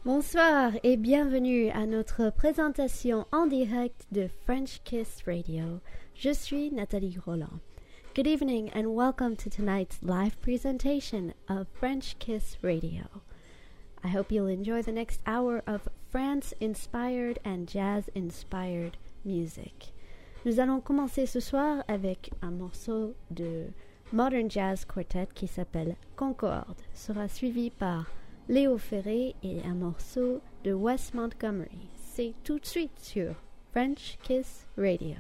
Bonsoir et bienvenue à notre présentation en direct de French Kiss Radio. Je suis Nathalie Roland. Good evening and welcome to tonight's live presentation of French Kiss Radio. I hope you'll enjoy the next hour of France-inspired and jazz-inspired music. Nous allons commencer ce soir avec un morceau de Modern Jazz Quartet qui s'appelle Concorde. Sera suivi par Léo Ferré et un morceau de Wes Montgomery. C'est tout de suite sur French Kiss Radio.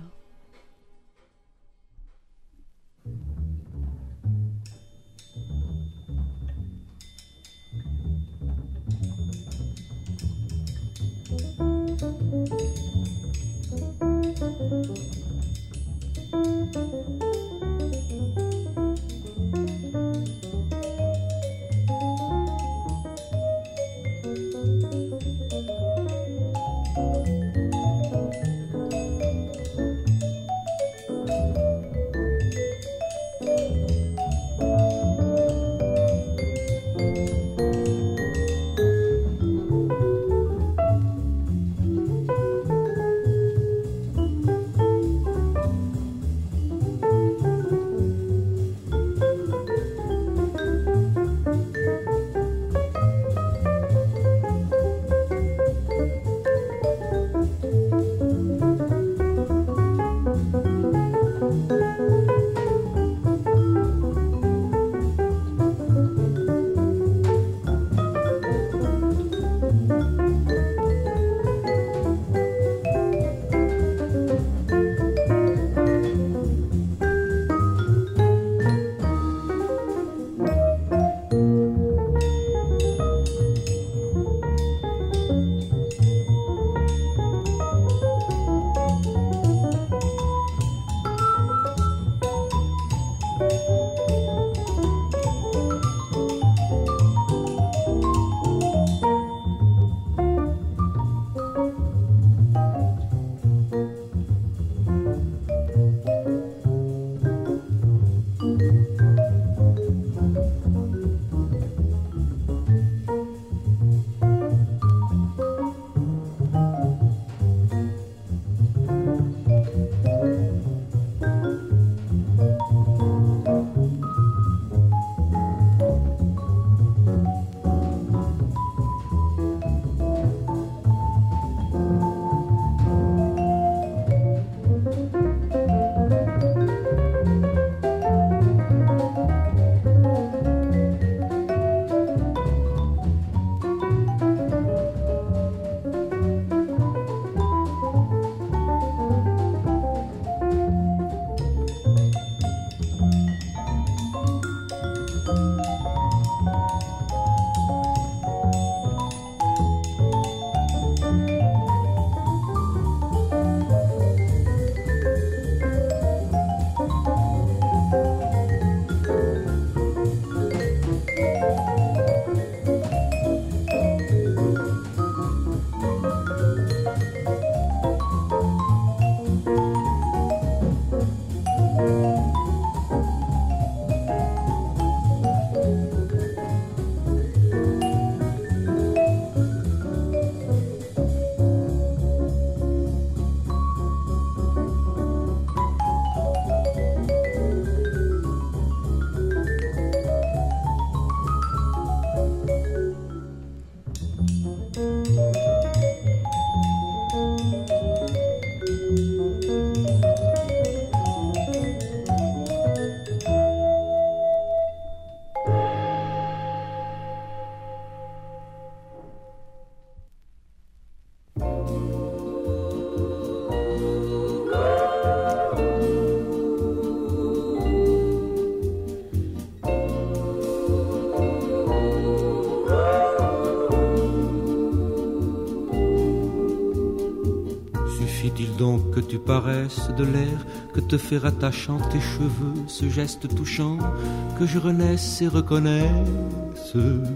Suffit-il donc que tu paraisses de l'air que te fait rattachant tes cheveux, ce geste touchant, que je renaisse et reconnaisse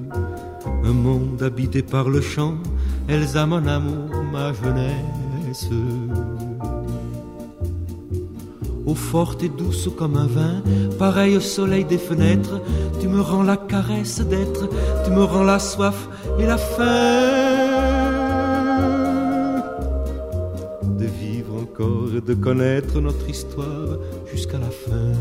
un monde habité par le chant, Elsa mon amour, ma jeunesse. eau forte et douce comme un vin, pareil au soleil des fenêtres. Tu me rends la caresse d'être, tu me rends la soif et la faim de vivre encore et de connaître notre histoire jusqu'à la fin.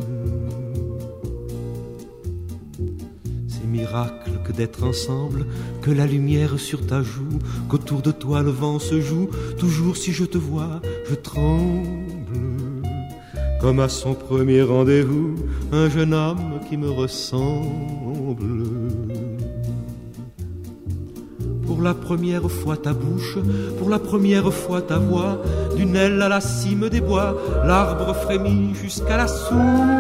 C'est miracle que d'être ensemble, que la lumière sur ta joue, qu'autour de toi le vent se joue. Toujours si je te vois, je tremble, comme à son premier rendez-vous, un jeune homme qui me ressemble. Pour la première fois ta bouche, pour la première fois ta voix, d'une aile à la cime des bois, l'arbre frémit jusqu'à la souche.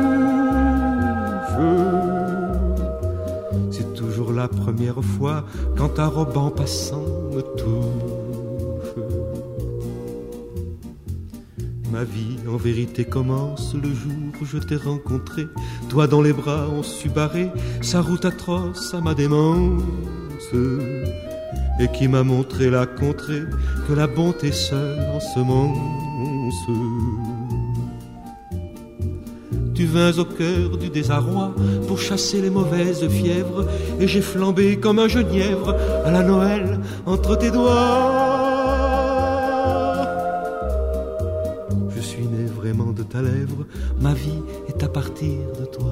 C'est toujours la première fois quand ta robe en passant me touche. Ma vie en vérité commence le jour où je t'ai rencontré. Toi dans les bras on sut barrer sa route atroce à ma démence, et qui m'a montré la contrée que la bonté seule ensemence. Tu vins au cœur du désarroi pour chasser les mauvaises fièvres, et j'ai flambé comme un genièvre à la Noël entre tes doigts. Je suis né vraiment de ta lèvre, ma vie est à partir de toi.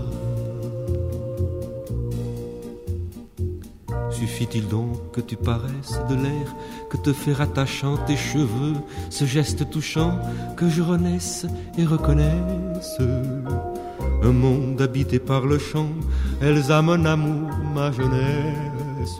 Suffit-il donc que tu paraisses de l'air, que te fait rattachant tes cheveux, ce geste touchant, que je renaisse et reconnaisse un monde habité par le chant, Elsa mon amour, ma jeunesse.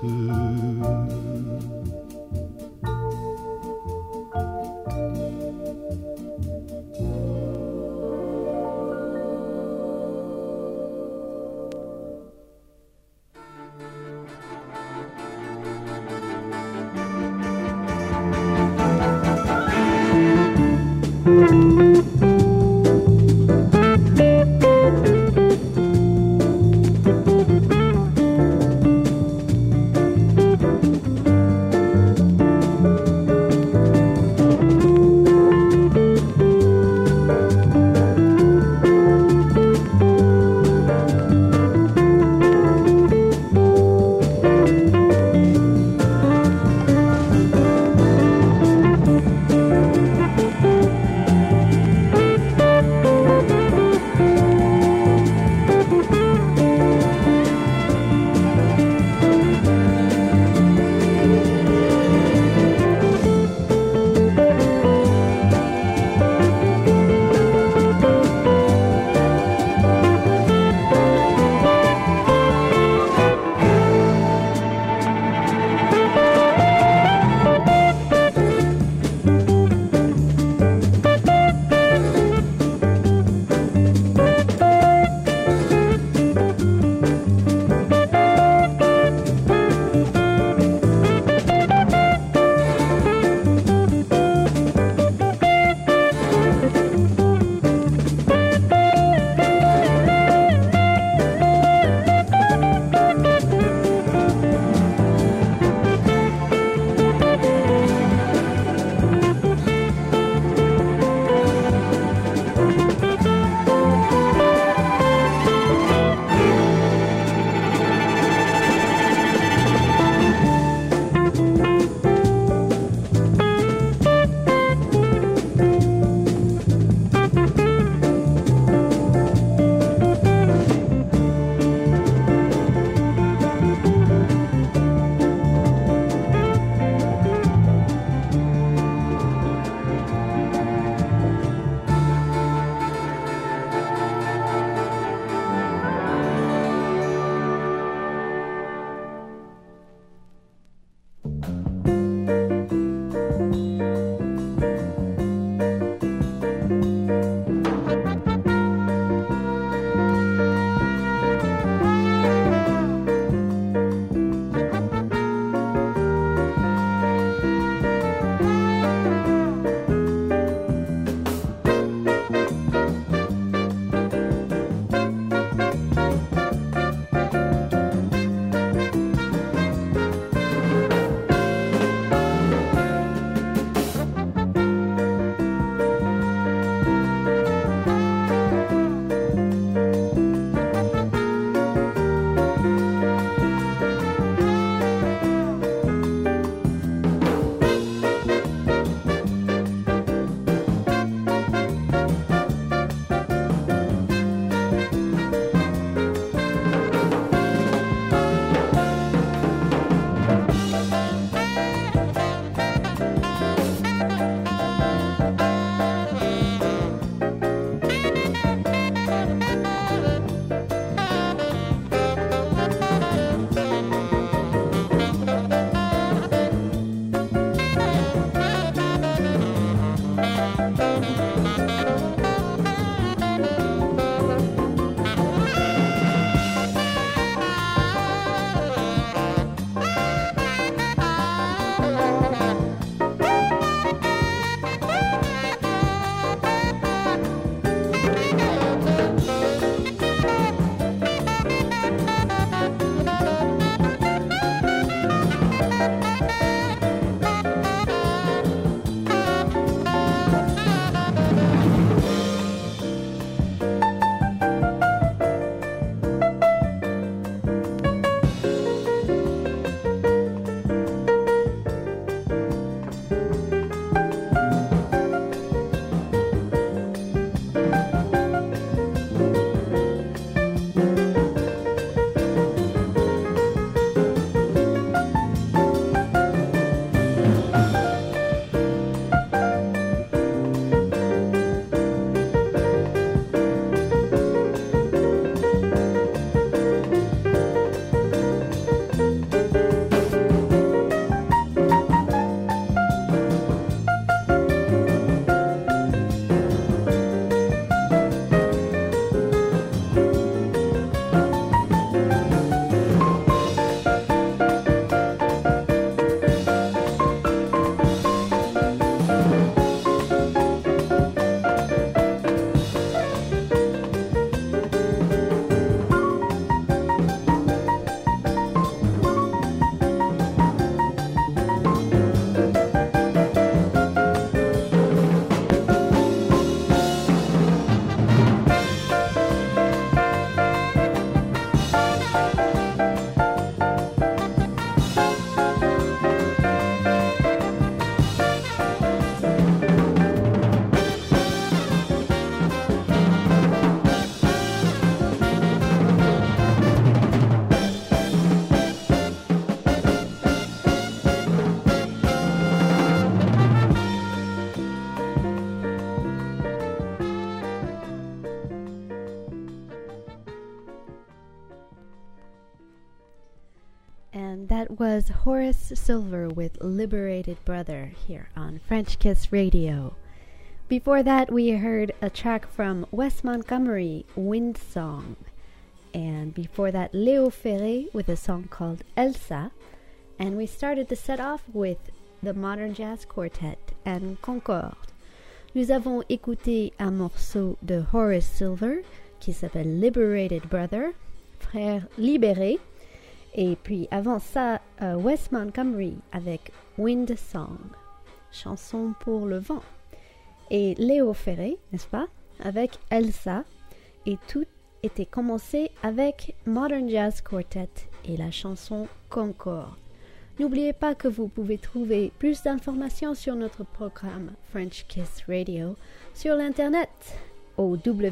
And that was Horace Silver with Liberated Brother here on French Kiss Radio. Before that, we heard a track from Wes Montgomery, Wind Song. And before that, Léo Ferré with a song called Elsa. And we started the set off with the Modern Jazz Quartet and Concorde. Nous avons écouté un morceau de Horace Silver qui s'appelle Liberated Brother, frère libéré. Et puis avant ça, Wes Montgomery avec Wind Song, chanson pour le vent. Et Léo Ferré, n'est-ce pas, avec Elsa. Et tout était commencé avec Modern Jazz Quartet et la chanson Concorde. N'oubliez pas que vous pouvez trouver plus d'informations sur notre programme French Kiss Radio sur l'internet au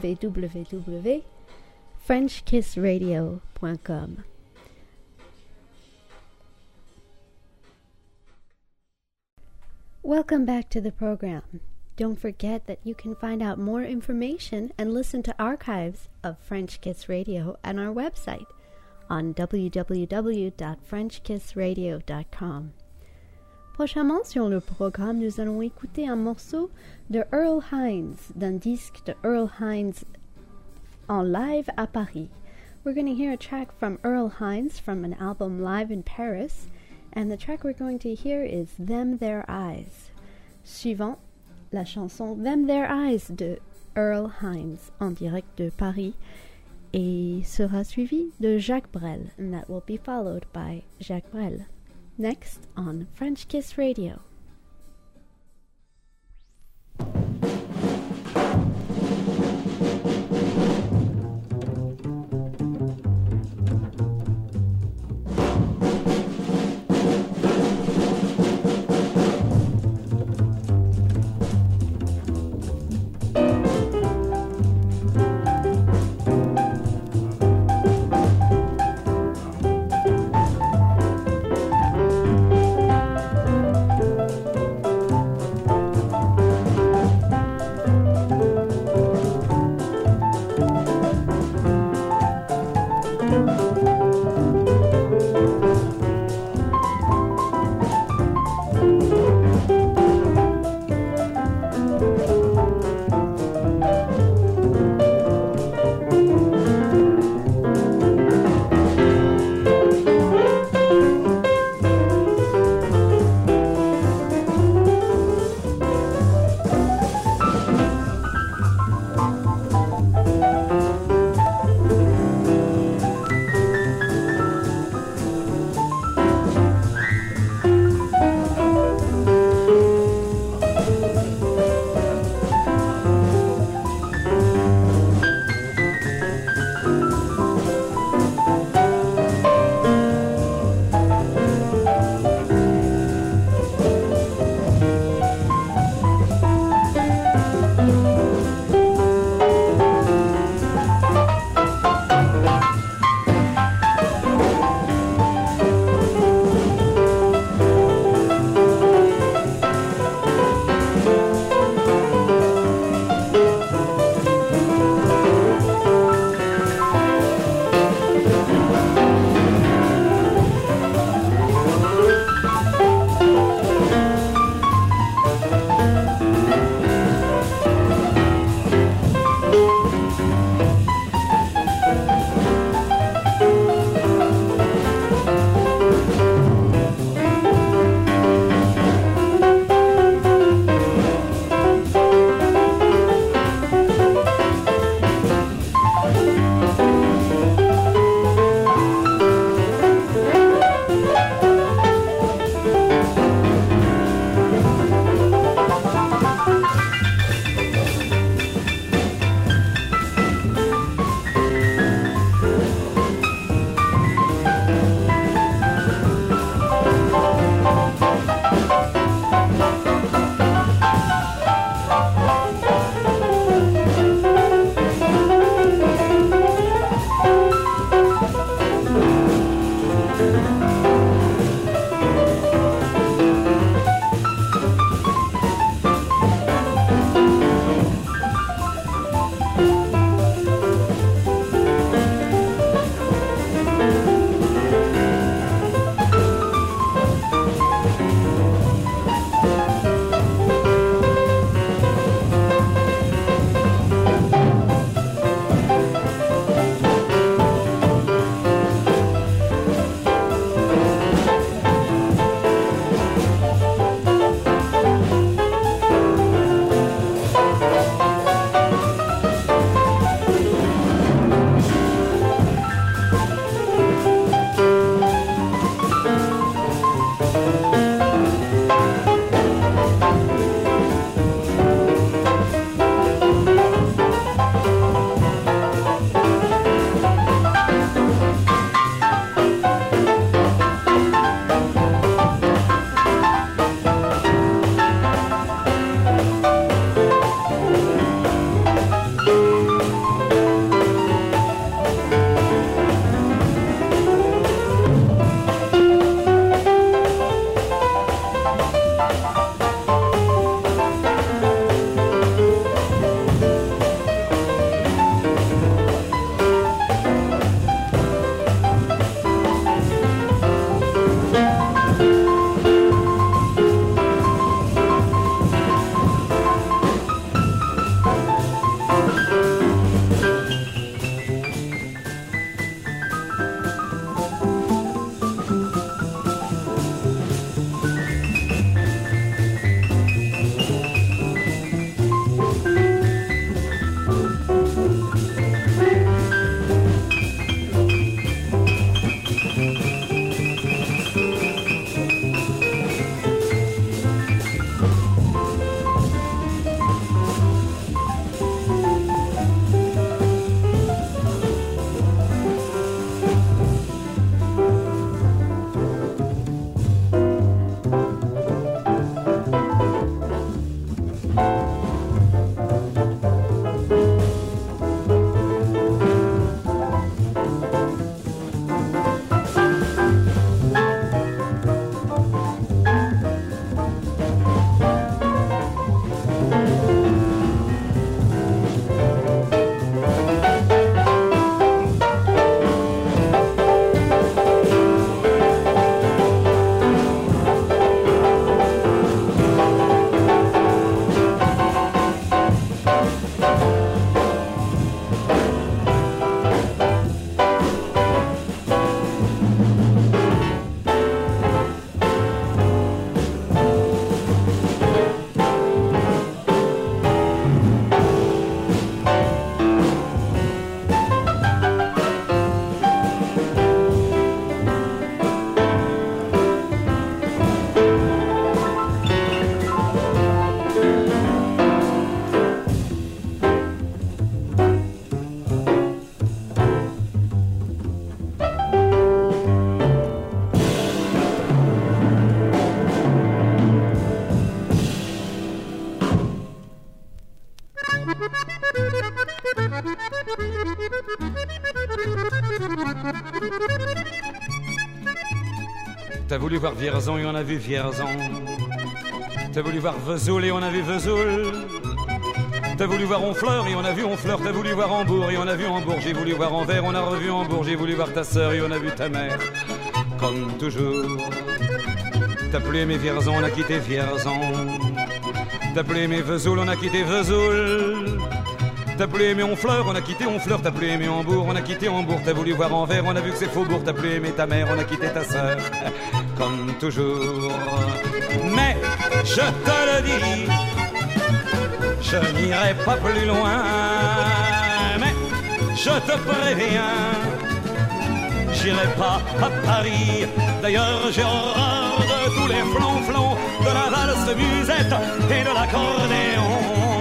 www.frenchkissradio.com. Welcome back to the program. Don't forget that you can find out more information and listen to archives of French Kiss Radio on our website on www.frenchkissradio.com. Prochainement sur le programme, nous allons écouter un morceau de Earl Hines, d'un disque de Earl Hines en live à Paris. We're going to hear a track from Earl Hines from an album Live in Paris, and the track we're going to hear is Them Their Eyes. Suivant, la chanson Them Their Eyes de Earl Hines en direct de Paris, et sera suivi de Jacques Brel, and that will be followed by Jacques Brel. Next on French Kiss Radio. T'as voulu voir Vierzon et on a vu Vierzon. T'as voulu voir Vesoul et on a vu Vesoul. T'as voulu voir Honfleur et on a vu Honfleur. T'as voulu voir Hambourg et on a vu Hambourg. J'ai voulu voir Anvers, on a revu Hambourg. J'ai voulu voir ta sœur et on a vu ta mère. Comme toujours. T'as plus aimé Vierzon, on a quitté Vierzon. T'as plus aimé Vesoul, on a quitté Vesoul. T'as plus aimé Honfleur, on a quitté Honfleur. T'as plus aimé Hambourg, on a quitté Hambourg. T'as voulu voir Anvers, on a vu que c'est Faubourg. T'as plus aimé ta mère, on a quitté ta sœur. Comme toujours. Mais je te le dis, je n'irai pas plus loin. Mais je te préviens, j'irai pas à Paris. D'ailleurs j'ai horreur de tous les flonflons, de la valse musette et de l'accordéon.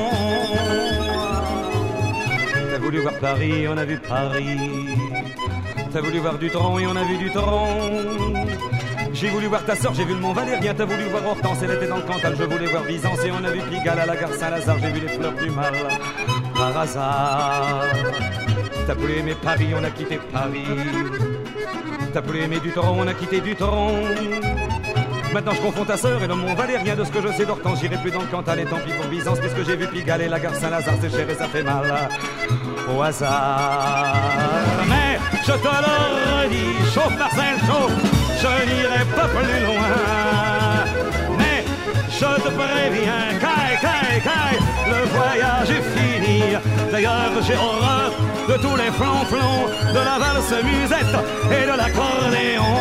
T'as voulu voir Paris, on a vu Paris. T'as voulu voir Dutron et on a vu Dutron. J'ai voulu voir ta sœur, j'ai vu le Mont Valérien. T'as voulu voir Hortense, elle était dans le Cantal. Je voulais voir Byzance et on a vu Pigalle à la gare Saint-Lazare. J'ai vu les fleurs du mal par hasard. T'as plus aimé Paris, on a quitté Paris. T'as plus aimé Dutron, on a quitté Dutron. Maintenant je confonds ta sœur et le Mont Valérien. De ce que je sais d'Hortense, j'irai plus dans le Cantal. Et tant pis pour Byzance, puisque j'ai vu Pigalle et la gare Saint-Lazare. C'est cher et ça fait mal au hasard. Mais je te le redis, chauffe Marcel, chauffe. Je n'irai pas plus loin. Mais je te préviens, caille, caille, caille, le voyage est fini. D'ailleurs j'ai horreur de tous les flonflons, de la valse musette et de l'accordéon.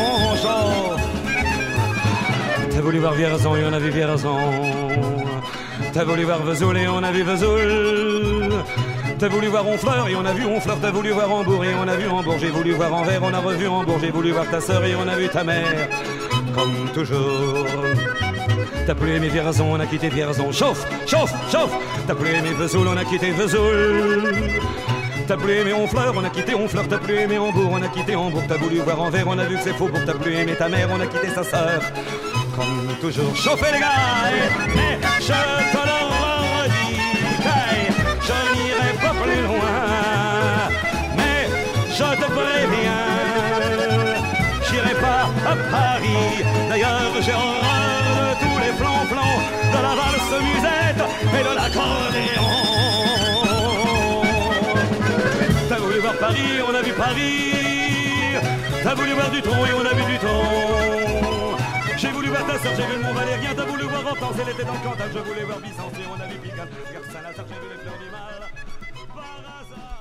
T'as voulu voir Vierzon et on a vu Vierzon. T'as voulu voir Vesoul et on a vu Vesoul. T'as voulu voir Honfleur et on a vu Honfleur. T'as voulu voir Hambourg et on a vu Hambourg. J'ai voulu voir Anvers, on a revu Hambourg. J'ai voulu voir ta sœur et on a vu ta mère. Comme toujours. T'as plus aimé Vierzon, on a quitté Vierzon. Chauffe, chauffe, chauffe. T'as plus aimé Vesoul, on a quitté Vesoul. T'as plus aimé Honfleur, on a quitté Honfleur. T'as plus aimé Hambourg, on a quitté Hambourg. T'as voulu voir Anvers, on a vu que c'est Faubourg. T'as plus aimé ta mère, on a quitté sa sœur. Comme toujours. Chauffez les gars, mais je te le redis, je n'irai pas plus loin. Mais je te préviens, j'irai pas à Paris. D'ailleurs j'ai horreur de tous les flonflons, de la valse musette et de l'accordéon. T'as voulu voir Paris, on a vu Paris. T'as voulu voir Dutron et on a vu Dutron. J'ai voulu voir ta sœur, j'ai vu le Mont Valérien. T'as voulu voir Hortense, elle était dans le Cantal. Je voulais voir Byzance et on a vu Pigalle, gare Saint-Lazare. J'ai vu les fleurs du mal par hasard.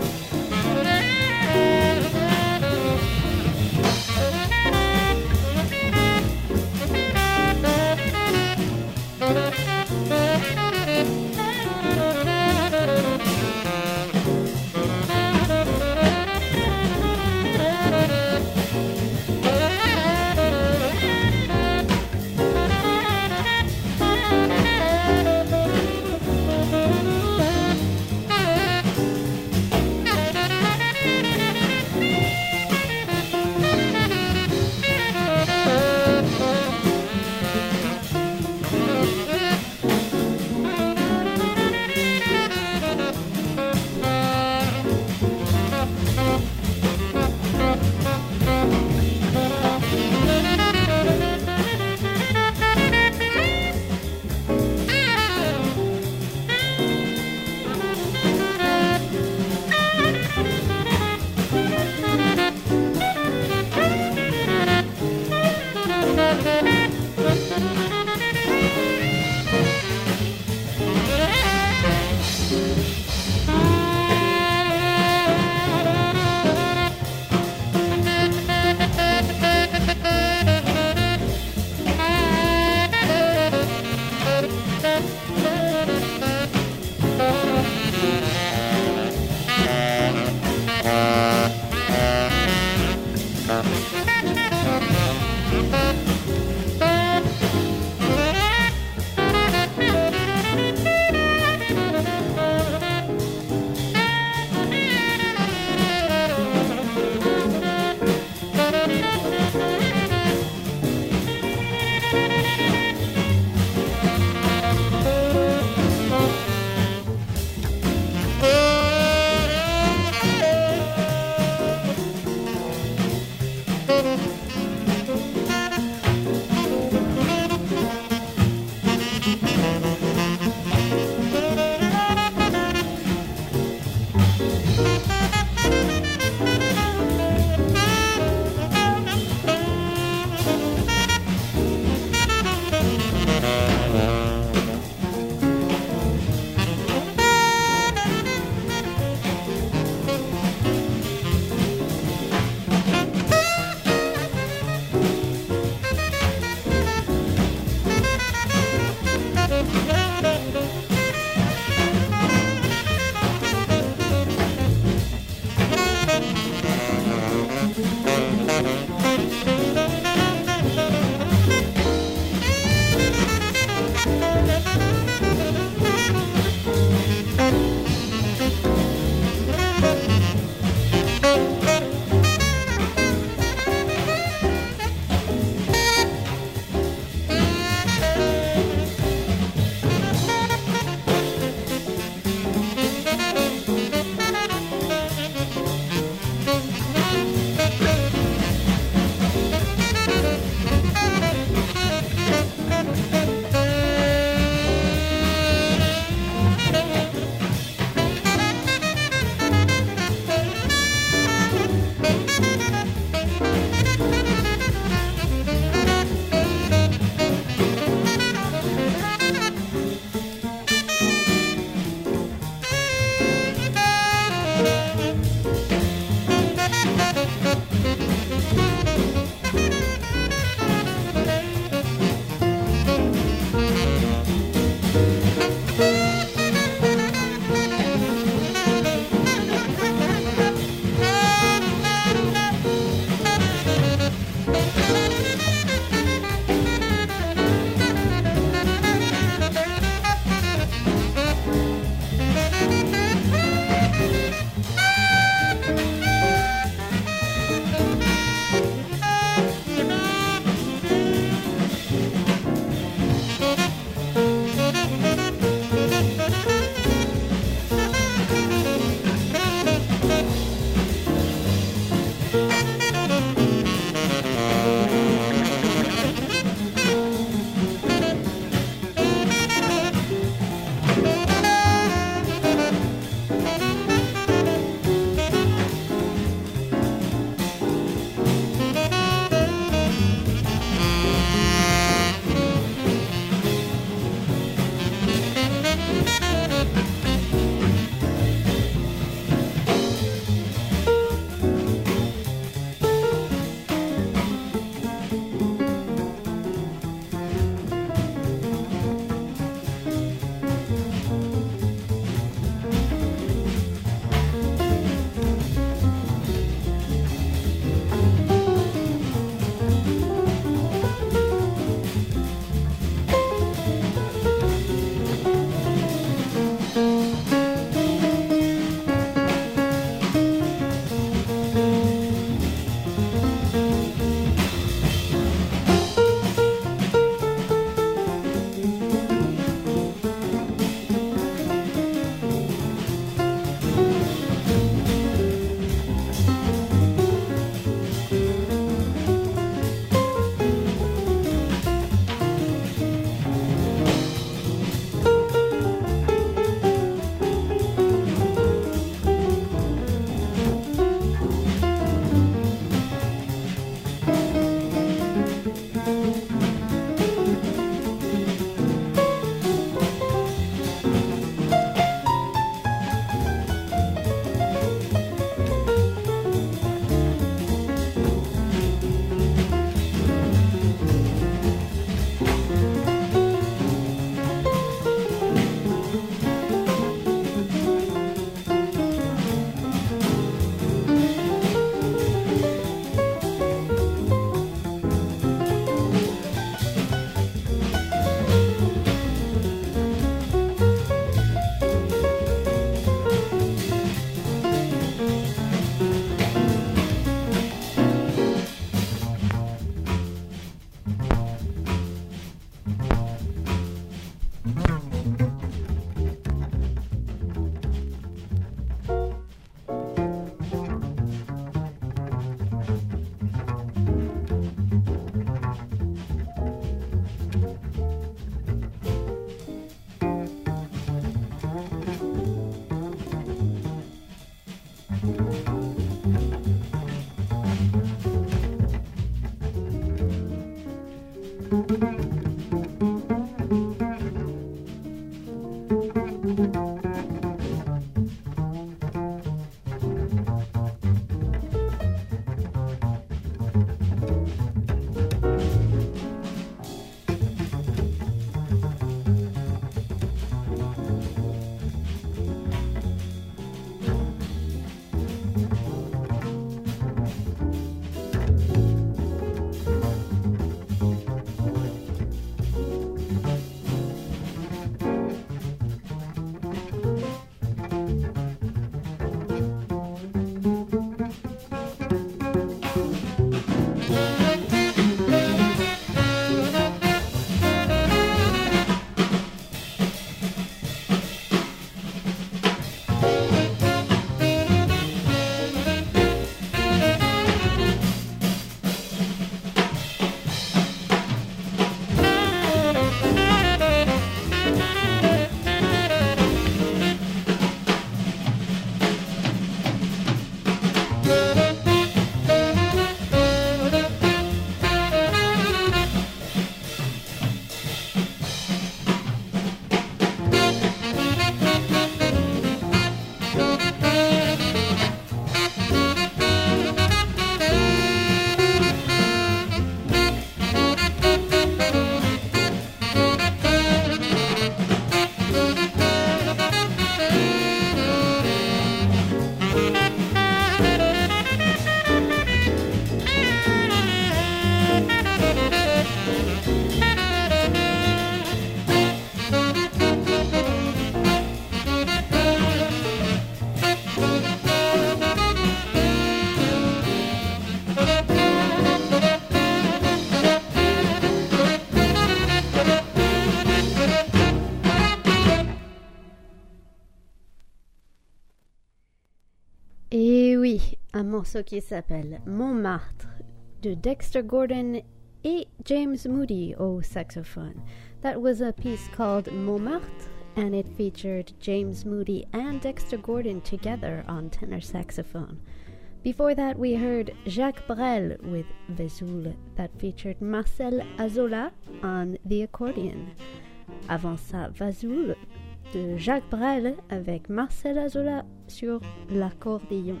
morceau qui s'appelle Montmartre de Dexter Gordon et James Moody au saxophone. That was a piece called Montmartre, and it featured James Moody and Dexter Gordon together on tenor saxophone. Before that, we heard Jacques Brel with Vesoul, that featured Marcel Azola on the accordion. Avant ça, Vesoul de Jacques Brel avec Marcel Azola sur l'accordéon.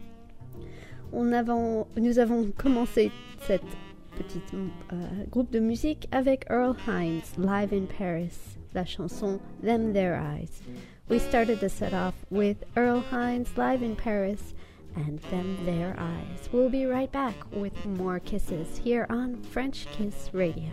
Nous avons commencé cette petite groupe de musique avec Earl Hines, live in Paris, la chanson Them Their Eyes. We started the set off with Earl Hines, live in Paris, and Them Their Eyes. We'll be right back with more kisses here on French Kiss Radio.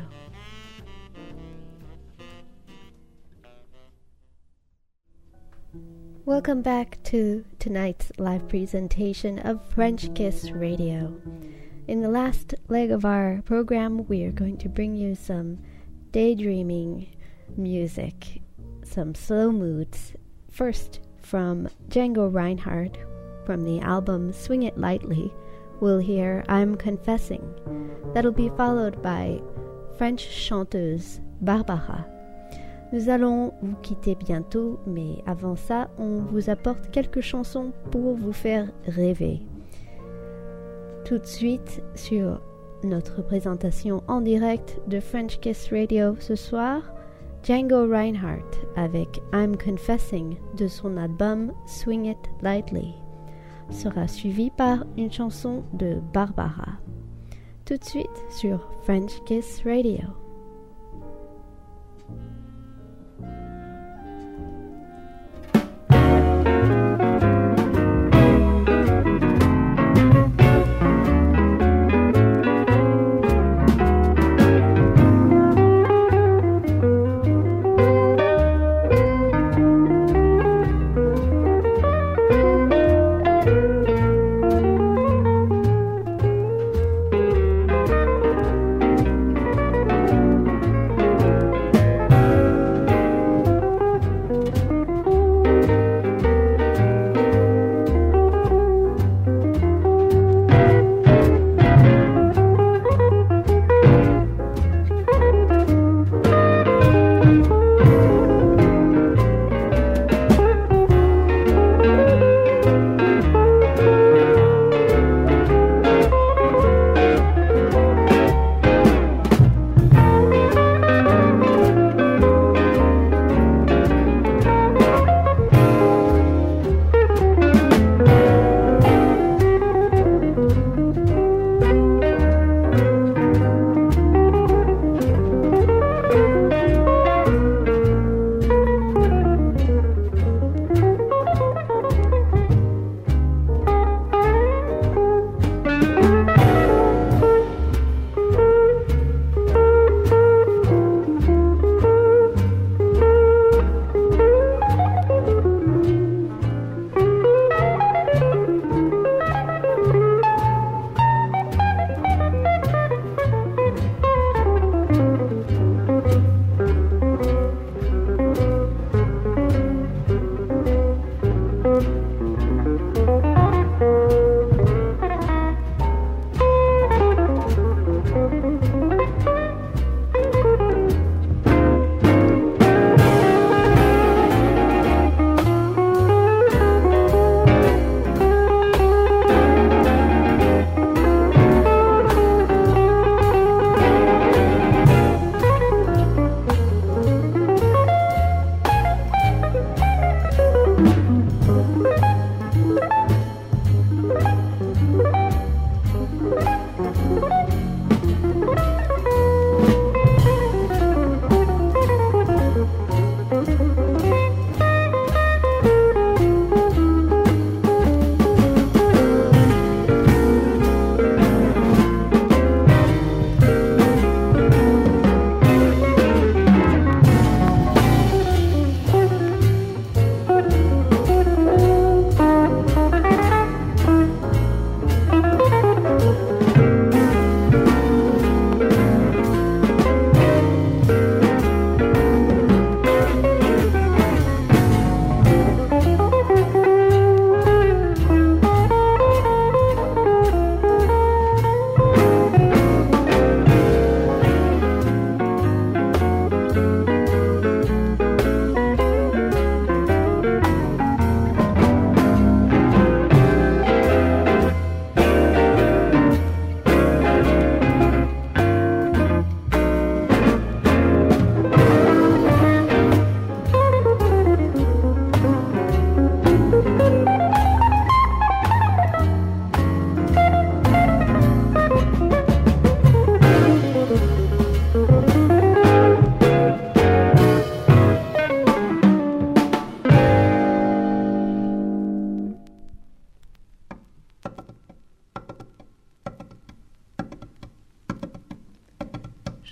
Welcome back to tonight's live presentation of French Kiss Radio. In the last leg of our program, we are going to bring you some daydreaming music, some slow moods. First, from Django Reinhardt, from the album Swing It Lightly, we'll hear I'm Confessing. That'll be followed by French chanteuse Barbara. Nous allons vous quitter bientôt, mais avant ça, on vous apporte quelques chansons pour vous faire rêver. Tout de suite, sur notre présentation en direct de French Kiss Radio ce soir, Django Reinhardt avec I'm Confessing de son album Swing It Lightly sera suivi par une chanson de Barbara. Tout de suite sur French Kiss Radio.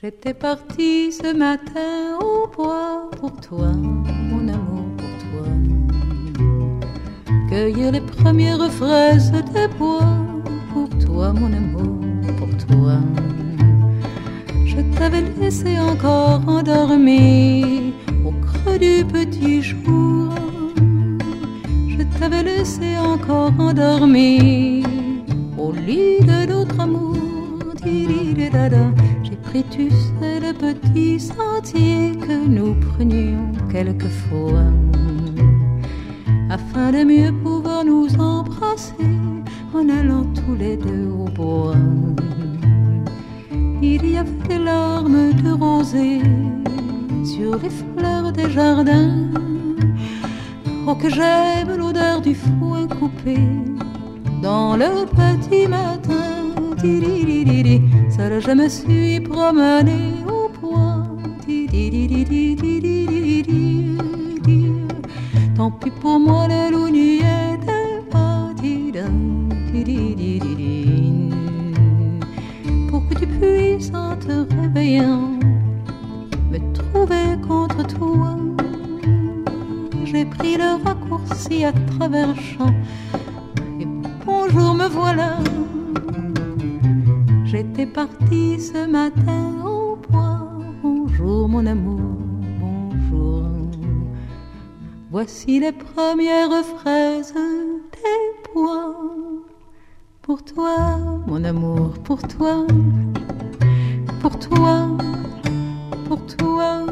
J'étais partie ce matin au bois pour toi, mon amour, pour toi. Cueillir les premières fraises des bois pour toi, mon amour, pour toi. Je t'avais laissé encore endormi au creux du petit jour. Je t'avais laissé encore endormi au lit de notre amour. J'ai pris, tu sais, le petit sentier que nous prenions quelquefois, afin de mieux pouvoir nous embrasser en allant tous les deux au bois. Il y avait des larmes de rosée sur les fleurs des jardins. Oh, que j'aime l'odeur du foin coupé dans le petit matin. Seule je me suis promenée au bois. Tant pis pour moi, le loup n'y était pas. Pour que tu puisses en te réveillant me trouver contre toi, j'ai pris le raccourci à travers champs. Et bonjour, me voilà. J'étais partie ce matin au bois. Bonjour mon amour, bonjour. Voici les premières fraises des bois. Pour toi, mon amour, pour toi. Pour toi, pour toi.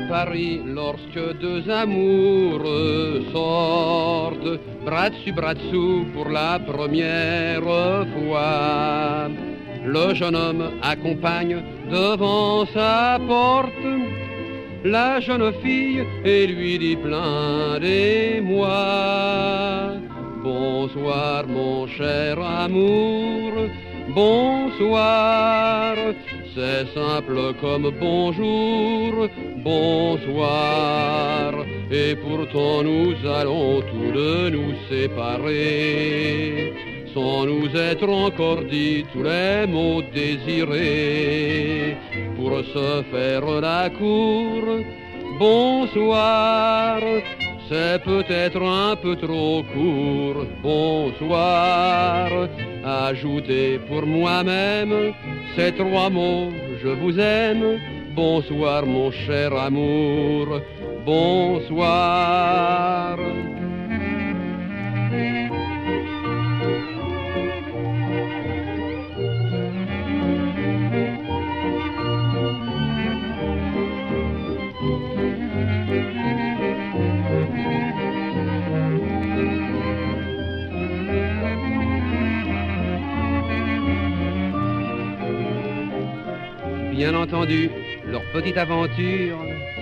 Paris lorsque deux amoureux sortent, bras dessous pour la première fois. Le jeune homme accompagne devant sa porte la jeune fille et lui dit plein d'émoi: bonsoir mon cher amour, bonsoir. C'est simple comme bonjour, bonsoir. Et pourtant nous allons tous deux nous séparer, sans nous être encore dit tous les mots désirés, pour se faire la cour. Bonsoir, c'est peut-être un peu trop court. Bonsoir, ajoutez pour moi-même ces trois mots: je vous aime. Bonsoir mon cher amour, bonsoir. Bien entendu, leur petite aventure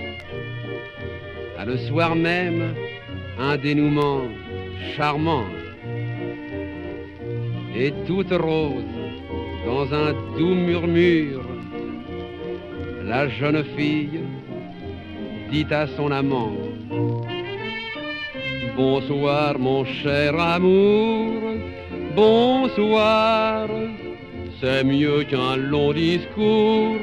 a le soir même un dénouement charmant. Et toute rose, dans un doux murmure, la jeune fille dit à son amant: bonsoir mon cher amour, bonsoir. C'est mieux qu'un long discours.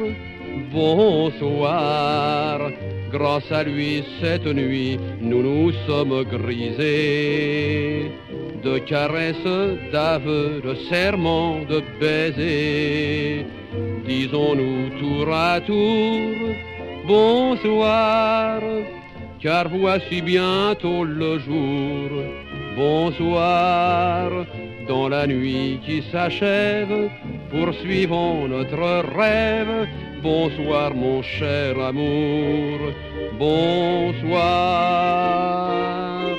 Bonsoir. Grâce à lui, cette nuit, nous nous sommes grisés de caresses, d'aveux, de serments, de baisers. Disons-nous tour à tour bonsoir, car voici bientôt le jour. Bonsoir. Dans la nuit qui s'achève, poursuivons notre rêve. Bonsoir mon cher amour, bonsoir.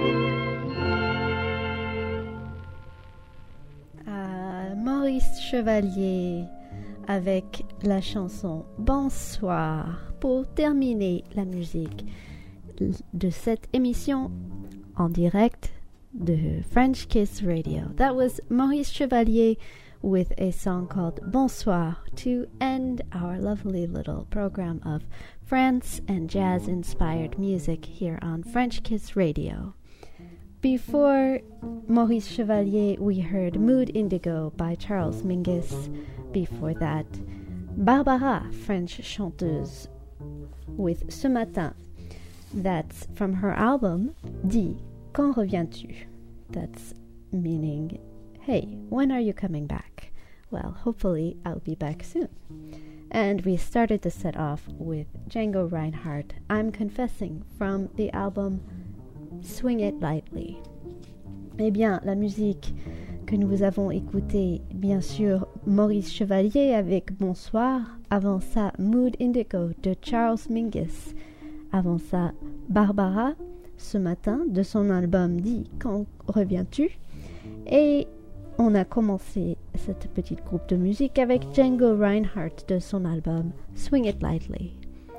Maurice Chevalier avec la chanson Bonsoir pour terminer la musique de cette émission en direct de French Kiss Radio. That was Maurice Chevalier with a song called Bonsoir to end our lovely little program of France and jazz-inspired music here on French Kiss Radio. Before Maurice Chevalier, we heard Mood Indigo by Charles Mingus. Before that, Barbara, French chanteuse, with Ce Matin. That's from her album, Dis, Quand reviens-tu? That's meaning, hey, when are you coming back? Well, hopefully I'll be back soon. And we started the set off with Django Reinhardt, I'm Confessing, from the album Swing It Lightly. Eh bien, la musique que nous avons écoutée, bien sûr, Maurice Chevalier avec Bonsoir. Avant ça, Mood Indigo de Charles Mingus. Avant ça, Barbara, Ce Matin, de son album Dis, Quand reviens-tu? Et on a commencé cette petite groupe de musique avec Django Reinhardt de son album Swing It Lightly.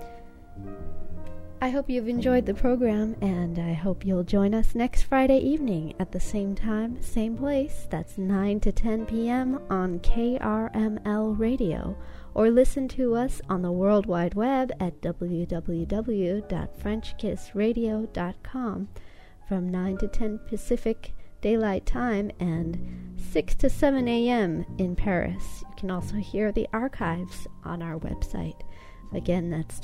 I hope you've enjoyed the program, and I hope you'll join us next Friday evening at the same time, same place. That's 9 to 10 p.m. on KRML Radio, or listen to us on the World Wide Web at www.frenchkissradio.com from 9 to 10 Pacific Daylight Time and 6 to 7 a.m. in Paris. You can also hear the archives on our website. Again, that's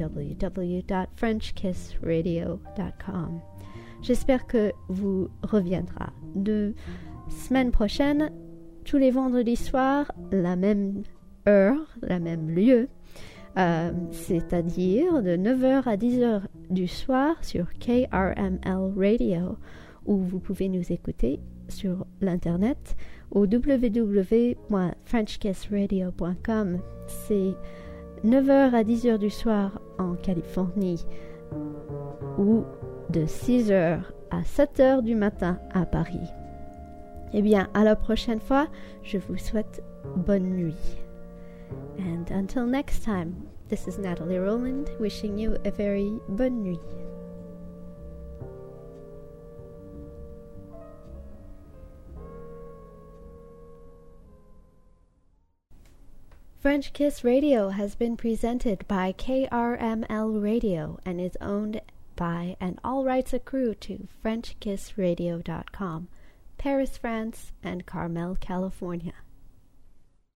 www.frenchkissradio.com. J'espère que vous reviendra. De semaine prochaine, tous les vendredis soirs, la même heure, la même lieu, c'est-à-dire de 9h à 10h du soir sur KRML Radio, où vous pouvez nous écouter sur l'internet au www.frenchkissradio.com. C'est 9h à 10h du soir en Californie ou de 6h à 7h du matin à Paris. Eh bien, à la prochaine fois, je vous souhaite bonne nuit. And until next time, this is Natalie Rowland wishing you a very bonne nuit. French Kiss Radio has been presented by KRML Radio and is owned by and all rights accrue to FrenchKissRadio.com, Paris, France, and Carmel, California.